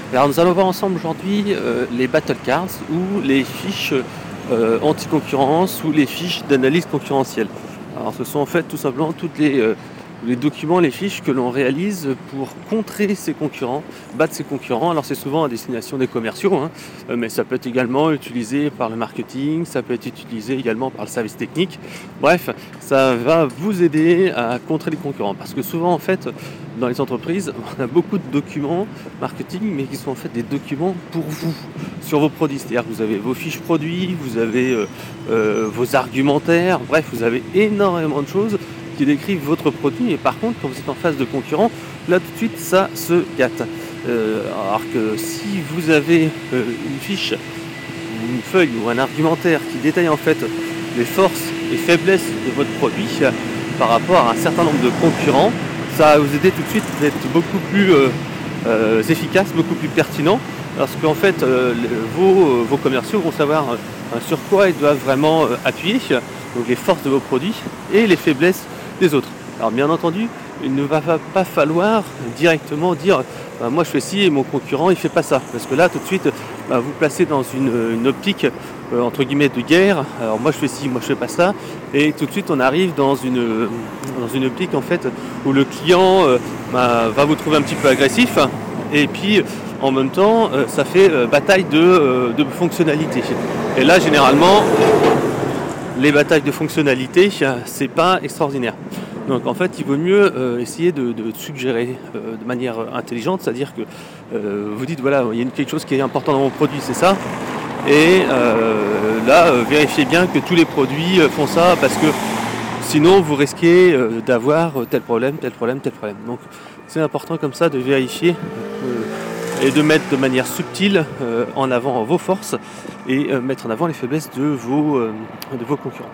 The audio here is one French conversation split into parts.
Alors nous allons voir ensemble aujourd'hui les battle cards ou les fiches anti-concurrence ou les fiches d'analyse concurrentielle. Alors ce sont en fait tout simplement toutes les documents, les fiches que l'on réalise pour contrer ses concurrents, battre ses concurrents. Alors c'est souvent à destination des commerciaux, mais ça peut être également utilisé par le marketing, ça peut être utilisé également par le service technique. Bref, ça va vous aider à contrer les concurrents. Parce que souvent en fait, dans les entreprises, on a beaucoup de documents marketing, mais qui sont en fait des documents pour vous, sur vos produits. C'est-à-dire que vous avez vos fiches produits, vous avez vos argumentaires, bref, vous avez énormément de choses qui décrivent votre produit. Et par contre, quand vous êtes en face de concurrents, là tout de suite, ça se gâte. Alors que si vous avez une fiche, une feuille ou un argumentaire qui détaille en fait les forces et faiblesses de votre produit par rapport à un certain nombre de concurrents, ça va vous aider tout de suite à être beaucoup plus efficace, beaucoup plus pertinent, parce qu'en fait vos commerciaux vont savoir sur quoi ils doivent vraiment appuyer, donc les forces de vos produits et les faiblesses des autres. Alors bien entendu, il ne va pas falloir directement dire moi je fais ci et mon concurrent il fait pas ça, parce que là tout de suite vous placez dans une optique entre guillemets de guerre. Alors moi je fais ci, moi je fais pas ça, et tout de suite on arrive dans une optique en fait où le client va vous trouver un petit peu agressif, et puis en même temps ça fait bataille de fonctionnalité. Et là généralement les batailles de fonctionnalité c'est pas extraordinaire. Donc en fait il vaut mieux essayer de suggérer de manière intelligente, c'est-à-dire que vous dites voilà, il y a quelque chose qui est important dans mon produit, c'est ça. Et là, vérifiez bien que tous les produits font ça, parce que sinon vous risquez d'avoir tel problème. Donc c'est important comme ça de vérifier et de mettre de manière subtile en avant vos forces et mettre en avant les faiblesses de vos concurrents.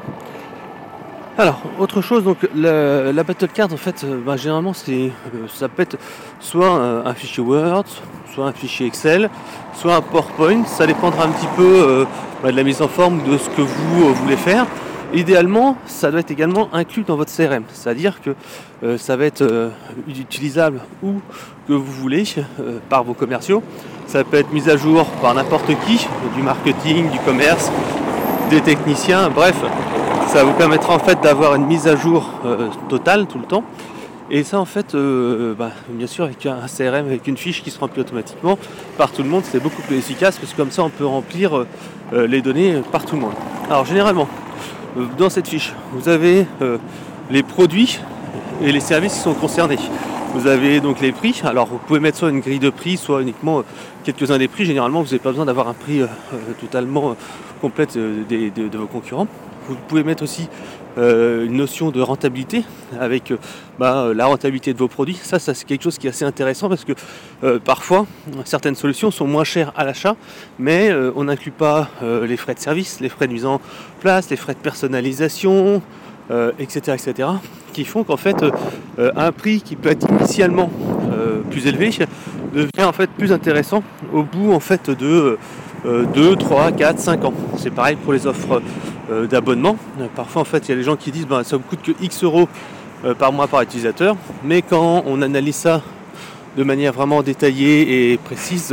Alors, autre chose, donc la battle card en fait, généralement ça peut être soit un fichier Word, soit un fichier Excel, soit un PowerPoint, ça dépendra un petit peu de la mise en forme de ce que vous voulez faire. Idéalement, ça doit être également inclus dans votre CRM, c'est-à-dire que ça va être utilisable où que vous voulez par vos commerciaux. Ça peut être mis à jour par n'importe qui, du marketing, du commerce, des techniciens, bref. Ça vous permettra en fait d'avoir une mise à jour totale tout le temps. Et ça en fait, bien sûr avec un CRM, avec une fiche qui se remplit automatiquement par tout le monde, c'est beaucoup plus efficace, parce que comme ça on peut remplir les données par tout le monde. Alors généralement, dans cette fiche, vous avez les produits et les services qui sont concernés. Vous avez donc les prix. Alors vous pouvez mettre soit une grille de prix, soit uniquement quelques-uns des prix. Généralement vous n'avez pas besoin d'avoir un prix totalement complète de vos concurrents. Vous pouvez mettre aussi une notion de rentabilité avec la rentabilité de vos produits. Ça c'est quelque chose qui est assez intéressant, parce que parfois certaines solutions sont moins chères à l'achat, mais on n'inclut pas les frais de service, les frais de mise en place, les frais de personnalisation, etc., qui font qu'en fait un prix qui peut être initialement plus élevé devient en fait plus intéressant au bout en fait de 2, 3, 4, 5 ans. C'est pareil pour les offres d'abonnement. Parfois en fait il y a des gens qui disent ça vous coûte que X euros par mois par utilisateur, mais quand on analyse ça de manière vraiment détaillée et précise,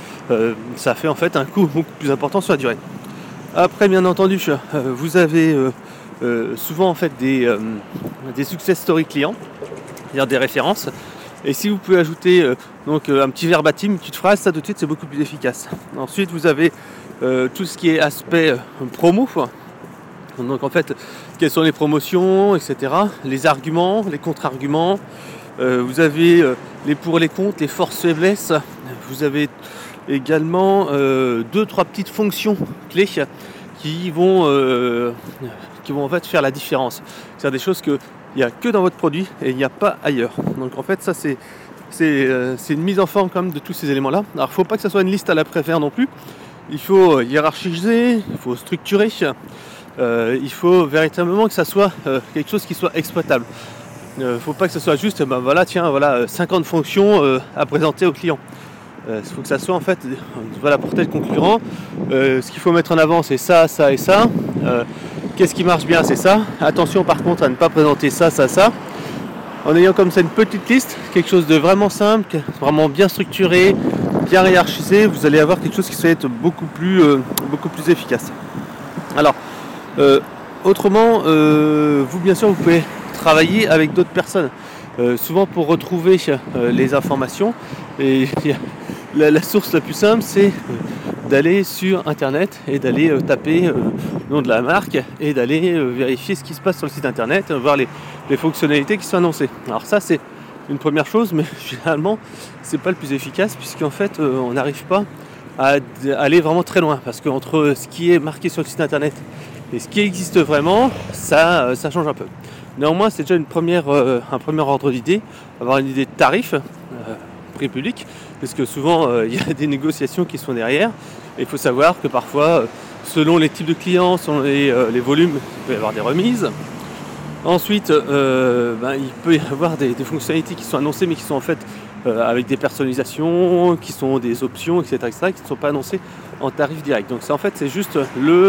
ça fait en fait un coût beaucoup plus important sur la durée. Après bien entendu vous avez souvent en fait des success story clients, c'est-à-dire des références. Et si vous pouvez ajouter un petit verbatim, une petite phrase, ça tout de suite c'est beaucoup plus efficace. Ensuite vous avez tout ce qui est aspect promo. Donc en fait, quelles sont les promotions, etc. Les arguments, les contre-arguments. Vous avez les pour, les contre, les forces, faiblesses. Vous avez également 2-3 petites fonctions clés qui vont en fait faire la différence. C'est-à-dire des choses qu'il n'y a que dans votre produit et il n'y a pas ailleurs. Donc en fait ça c'est une mise en forme quand même de tous ces éléments là. Alors il ne faut pas que ça soit une liste à la préfère non plus. Il faut hiérarchiser, il faut structurer, il faut véritablement que ça soit quelque chose qui soit exploitable. Il ne faut pas que ça soit juste 50 fonctions à présenter au client. Il faut que ça soit en fait pour tel concurrent, ce qu'il faut mettre en avant c'est ça, ça et ça. Qu'est-ce qui marche bien, c'est ça. Attention par contre à ne pas présenter ça, ça, ça. En ayant comme ça une petite liste, quelque chose de vraiment simple, vraiment bien structuré, bien hiérarchisé, vous allez avoir quelque chose qui va être beaucoup plus efficace. Alors, autrement, vous bien sûr, vous pouvez travailler avec d'autres personnes. Souvent pour retrouver les informations, et la source la plus simple, c'est d'aller sur internet et d'aller taper le nom de la marque et d'aller vérifier ce qui se passe sur le site internet, voir les fonctionnalités qui sont annoncées. Alors ça, c'est une première chose, mais généralement c'est pas le plus efficace, puisqu'en fait on n'arrive pas à aller vraiment très loin, parce qu'entre ce qui est marqué sur le site internet et ce qui existe vraiment, ça change un peu. Néanmoins, c'est déjà un premier ordre d'idée, avoir une idée de tarif, prix public, parce que souvent il y a des négociations qui sont derrière, et il faut savoir que parfois, selon les types de clients, selon les volumes, il peut y avoir des remises. Ensuite, il peut y avoir des fonctionnalités qui sont annoncées, mais qui sont en fait avec des personnalisations, qui sont des options, etc., qui ne sont pas annoncées en tarif direct. Donc c'est juste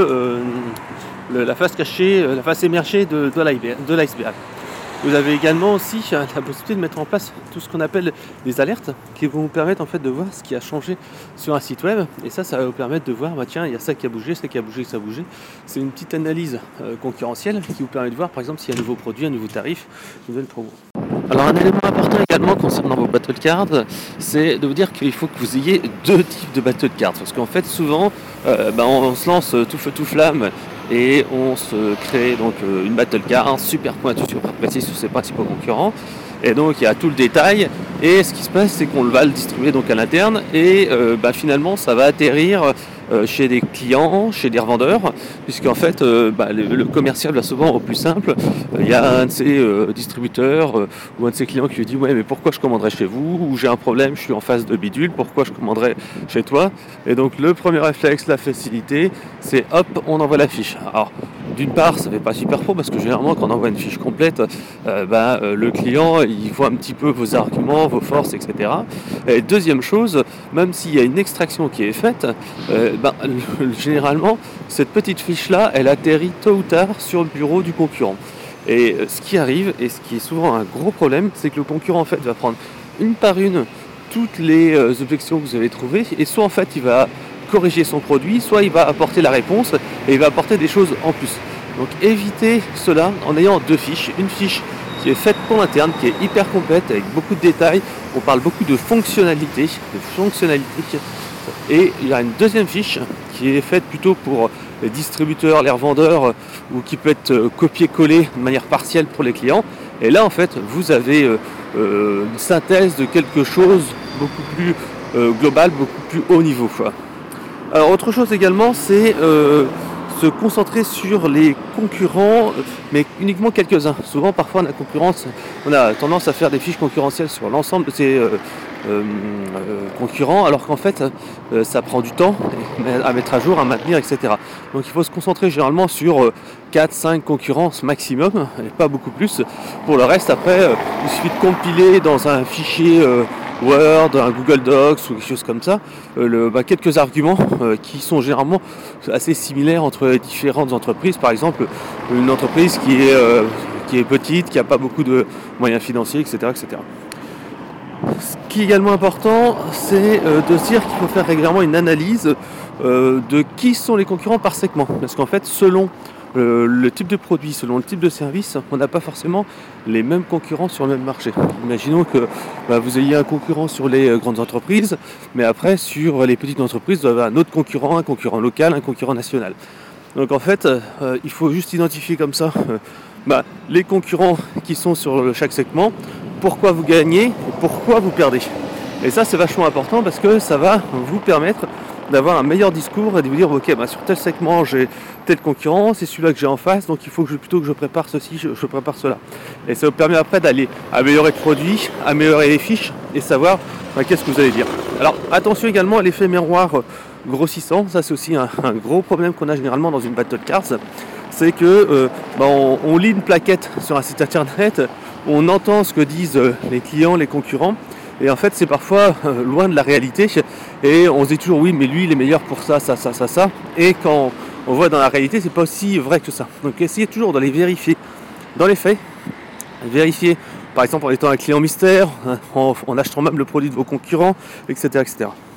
la face cachée, la face émergée de l'iceberg. Vous avez également aussi la possibilité de mettre en place tout ce qu'on appelle des alertes, qui vont vous permettre en fait de voir ce qui a changé sur un site web, et ça va vous permettre de voir, tiens, il y a ça qui a bougé, ça qui a bougé, ça a bougé. C'est une petite analyse concurrentielle qui vous permet de voir par exemple s'il y a un nouveau produit, un nouveau tarif, une nouvelle promo. Alors un élément important également concernant vos battle cards, c'est de vous dire qu'il faut que vous ayez deux types de battle cards, parce qu'en fait souvent on se lance tout feu tout flamme et on se crée donc une battle card super pointue, super précise sur ses principaux concurrents, et donc il y a tout le détail, et ce qui se passe c'est qu'on va le distribuer donc à l'interne, et finalement ça va atterrir chez des clients, chez des revendeurs, puisqu'en fait le commercial va souvent au plus simple, il y a un de ses distributeurs ou un de ses clients qui lui dit ouais, mais pourquoi je commanderais chez vous, ou j'ai un problème, je suis en phase de bidule, pourquoi je commanderais chez toi. Et donc le premier réflexe, la facilité, c'est hop, on envoie la fiche. Alors d'une part ça fait pas super pro, parce que généralement quand on envoie une fiche complète, le client il voit un petit peu vos arguments, vos forces, etc. Et deuxième chose, même s'il y a une extraction qui est faite, généralement cette petite fiche là elle atterrit tôt ou tard sur le bureau du concurrent, et ce qui arrive, et ce qui est souvent un gros problème, c'est que le concurrent en fait va prendre une par une toutes les objections que vous avez trouvées, et soit en fait il va corriger son produit, soit il va apporter la réponse et il va apporter des choses en plus. Donc évitez cela en ayant deux fiches, une fiche qui est faite pour l'interne, qui est hyper complète avec beaucoup de détails, on parle beaucoup de fonctionnalités, et il y a une deuxième fiche qui est faite plutôt pour les distributeurs, les revendeurs, ou qui peut être copié-collé de manière partielle pour les clients. Et là en fait vous avez une synthèse de quelque chose beaucoup plus global, beaucoup plus haut niveau. Alors autre chose également, c'est se concentrer sur les concurrents, mais uniquement quelques-uns. Souvent, parfois, on a tendance à faire des fiches concurrentielles sur l'ensemble de ces concurrents, alors qu'en fait, ça prend du temps à mettre à jour, à maintenir, etc. Donc il faut se concentrer généralement sur 4-5 concurrents maximum, et pas beaucoup plus. Pour le reste, après, il suffit de compiler dans un fichier Word, un Google Docs ou quelque chose comme ça, quelques arguments qui sont généralement assez similaires entre les différentes entreprises. Par exemple, une entreprise qui est petite, qui n'a pas beaucoup de moyens financiers, etc., etc. Ce qui est également important, c'est de se dire qu'il faut faire régulièrement une analyse de qui sont les concurrents par segment. Parce qu'en fait, selon le type de produit, selon le type de service, on n'a pas forcément les mêmes concurrents sur le même marché. Imaginons que vous ayez un concurrent sur les grandes entreprises, mais après sur les petites entreprises, vous avez un autre concurrent, un concurrent local, un concurrent national. Donc en fait, il faut juste identifier comme ça les concurrents qui sont sur chaque segment, pourquoi vous gagnez et pourquoi vous perdez. Et ça c'est vachement important, parce que ça va vous permettre d'avoir un meilleur discours et de vous dire ok, sur tel segment j'ai tel concurrent, c'est celui-là que j'ai en face, donc il faut que plutôt que je prépare ceci, je prépare cela. Et ça vous permet après d'aller améliorer le produit, améliorer les fiches et savoir qu'est-ce que vous allez dire. Alors attention également à l'effet miroir grossissant, ça c'est aussi un gros problème qu'on a généralement dans une battle cards, c'est que on lit une plaquette sur un site internet, on entend ce que disent les clients, les concurrents, et en fait c'est parfois loin de la réalité, et on se dit toujours oui mais lui il est meilleur pour ça, et quand on voit dans la réalité c'est pas aussi vrai que ça. Donc essayez toujours de les vérifier dans les faits, vérifier par exemple en étant un client mystère, en achetant même le produit de vos concurrents, etc., etc.